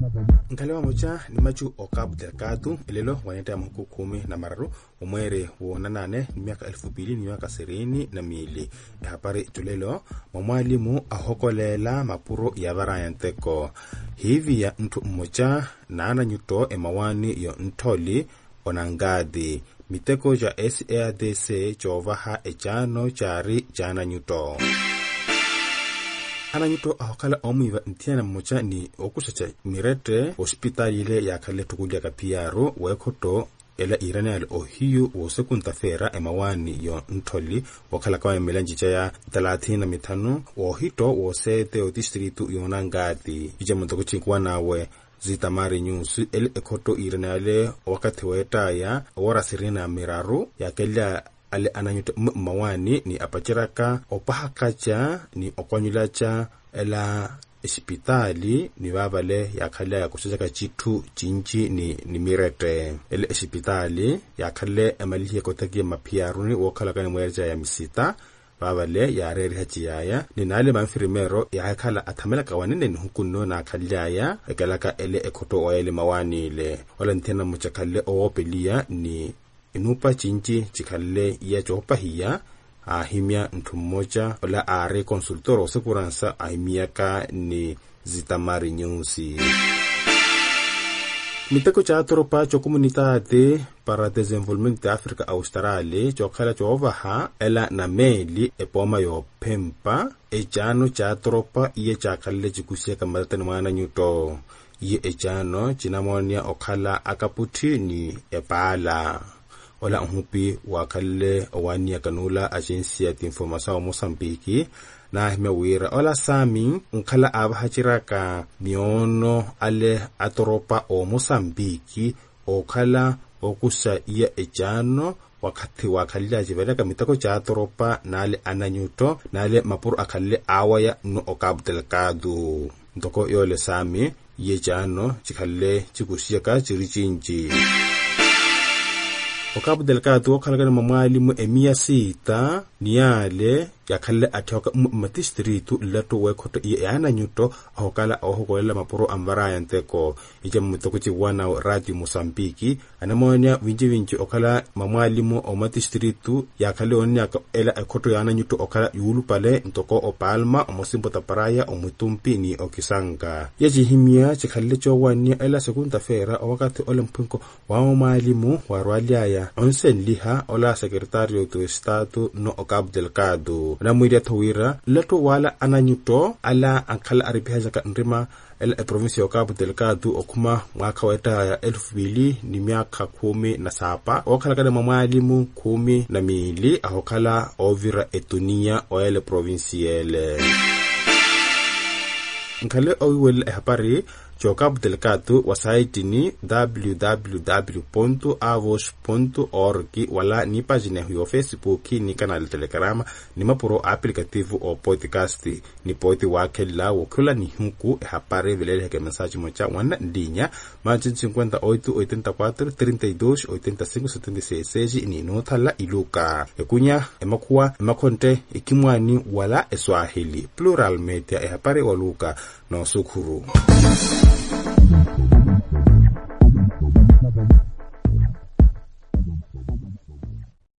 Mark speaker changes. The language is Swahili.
Speaker 1: Nkalewa mocha ni machu o Cabo Delgado ilelo waneta ya mhuku 13 umwere uona 8 ni miaka 2000 ni miaka 22 hapari tulelo mwalimu ahokolela mapuro ya varayanteko hivi ya mtu mmoja na ananyuto emawani yo ntoli onangadi miteko ja SADC chovaha echano chari jana nyuto ananyuto ahokala omuiva ntiana mmoja ni okusacha mirete hospitali ile ya kale tukulia kapiaro wekoto ela irane al ohiyu wosekunta emawani yo ntoli wakala kwa melanjicha ya 35 ohito wosete o distritu yonangati ije mutoko chinkwa nawe zitamari news ele ekoto irane ale wakati wetaya wora sirina miraru ya kella ale ananyuto mawani ni apachiraka opahakacha ni okonyulacha ela hospitali ni babale yakhala yakusaka chitu chinchi ni mirete ele hospitali yakhalle amaliye kotaki mapiaruni wokhala kana mweja ya misita babale yareri hachiyaya ninale manfirimero yakhala athamela kawanene ni hukunno na khallaya ekalaka ele ekoto oele mawanile wala ntena muchakalle opelia ni inupa chinchi chikalle ya chopa hiya ahimia mtu mmoja wala are consultor osekuransa ahimiaka ni zitamari nyusi miteko cha tropa cho comunitate para desenvolvimento de África Australe chokhala chovaha ela na meli epoma yo pempa echano cha tropa iye chakalle chikusia kamatani mwana nyuto iye echano chinamonia okhala akaputi ni epala wala hupi wakalle wania kanula agensia de informação wa Mozambique na himewira wala sami nkhala abahachiraka miono ale atoropa o Mozambique okhala okusa iya ejano wakati wakalle ajibeleka mitako cha atoropa nale ananyuto nale mapuru akalle awaya no o Cabo Delgado ndoko yole sami yejano chikalle chikusia ka chirichinji o Cabo Delgado okhalakana mwalimu emia sita niale yakhalle athoka madistritu lato wekoto yana nyuto ahokala ahokolela mapuro amvaraya nteko ije mutoko wana radio Mozambique anamonya vinji okhala mwalimu o madistritu yakhalle onya ela ekoto yana nyuto okhala yulu pale ntoko o Palma o Mosimbo Taparaya o Mutumpi ni o Kisanga yejihimia chikhalle chowanya ela segunda fera wakati olimpunko wa mwalimu wa Rwaliaya onsen liha ola secretario do estado no o Cabo Delgado na mwiri thawira lato wala ananyuto ala ankhala aribihaja ka ndrima el province ya Cabo Delgado okuma mwaka weta ya 2000 ni miaka 17 okhala kana mwalimu 12 ahokhala ovira etunia o ele provinciale nkale owiwele hapari Cabo Delgado wasaiti ni www.avos.org wala ni pagina hiyo Facebook ni kanal Telegram ni mapuro aplikativu o podcast ni poti wake la wakula ni huku hapare vile heke message mocha wana ndinya majin 58 84 32 85 76 ni nothala iluka ekunya emakuwa emakonte ikimwani wala eswahili plural media hapare waluka no sukuru